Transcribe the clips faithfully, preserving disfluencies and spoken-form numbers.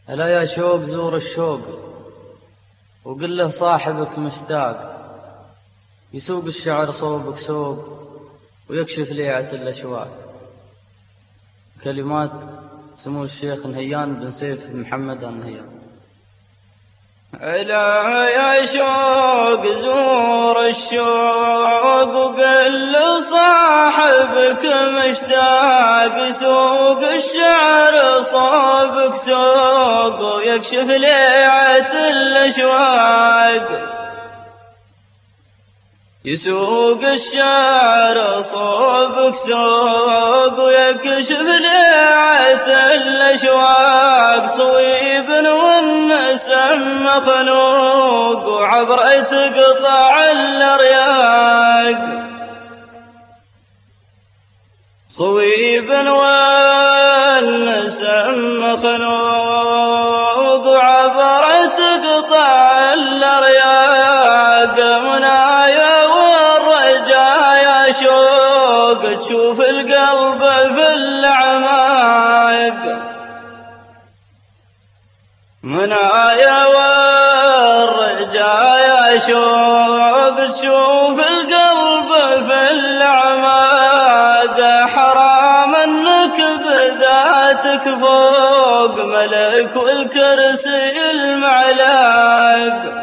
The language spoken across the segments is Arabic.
ألا يا شوق زور الشوق وقل له صاحبك مشتاق، يسوق الشعر صوبك سوق ويكشف ليعة الأشواق. كلمات سمو الشيخ نهيان بن سيف بن محمد النهيان. ألا يا شوق زور الشوق وقل لصاحبك مشتاق، يسوق الشعر صوبك سوق ويكشف ليعة الأشواق. يسوق الشعر صوبك سوق ويكشف ليعة الأشواق، صويب والنسم مخنوق وعبرة تقطع الأرياق. صويب والنسم مخنوق وعبرة تقطع الأرياق. منايا والرجايا شوق تشوف القلب في الأعماق. منايا والرجايا شوق تشوف القلب في الأعماق. حرام انك بذاتك فوق ملك والكرسي المعلاق.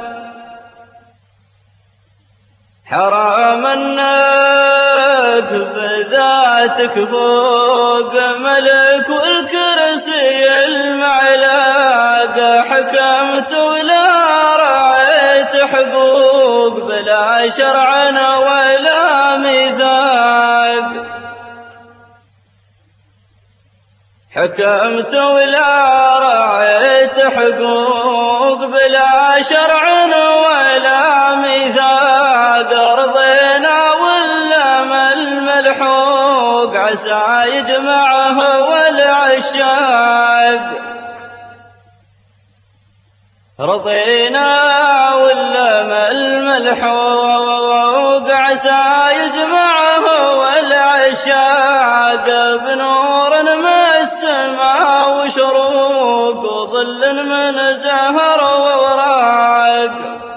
حرام انك بذاتك فوق ملك والكرسي المعلاق. حكمت ولا رعيت حقوق بلا شرع ولا ميثاق. حكمت ولا رعيت حقوق بلا شرع ولا ميثاق. رضينا ولا ما الملحوق عسى يجمعه والعشاق. رضينا ولا ما الملحوق عسى يجمعه والعشاق. بنور من السماء وشروق وظل من زهر ووراق.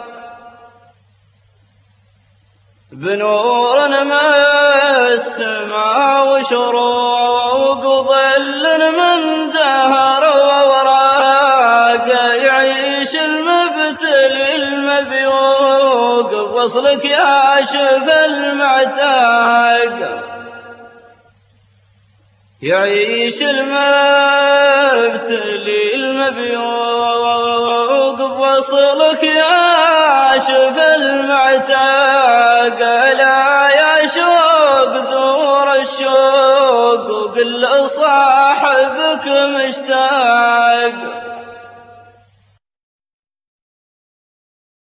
بنور من السماء وشروق وظل من زهر ووراق. يعيش المبتلي المبيوق بوصلك يا شف المعتاق. يعيش المبتلي المبيوق بوصلك يا شف المعتاق. لا يا شوق زور الشوق وقل لصاحبك مشتاق.